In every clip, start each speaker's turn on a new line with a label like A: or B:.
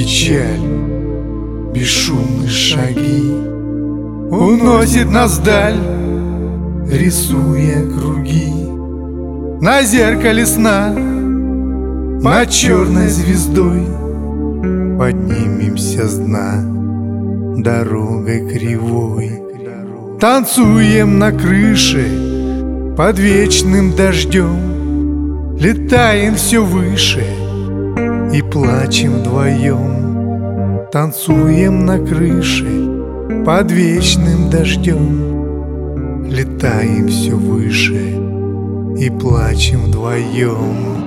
A: Печаль, бесшумные шаги уносит нас вдаль, рисуя круги на зеркале сна. Над черной звездой поднимемся с дна дорогой кривой. Танцуем на крыше под вечным дождем, летаем все выше и плачем вдвоем. Танцуем на крыше под вечным дождем, летаем все выше и плачем вдвоем.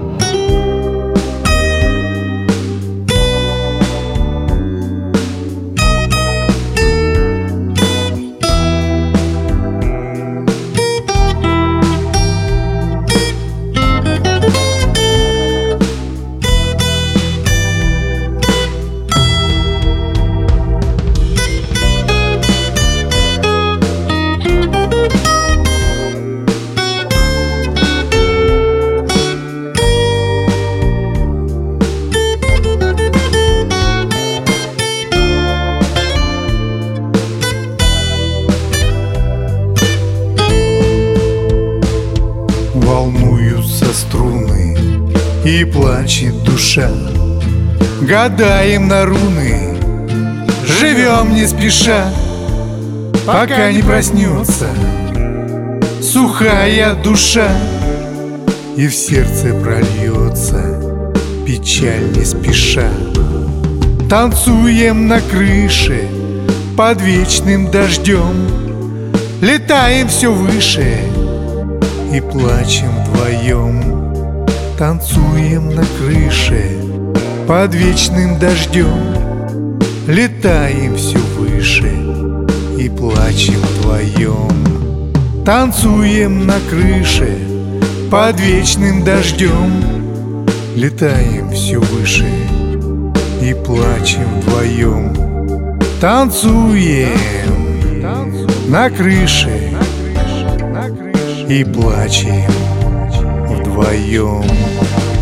A: Волнуются струны и плачет душа, гадаем на руны, живем не спеша, пока не проснется сухая душа и в сердце прольется печаль не спеша. Танцуем на крыше под вечным дождем, летаем все выше и плачем вдвоем. Танцуем на крыше под вечным дождем, летаем все выше и плачем вдвоем. Танцуем на крыше под вечным дождем, летаем все выше и плачем вдвоем. Танцуем на крыше и плачем вдвоем.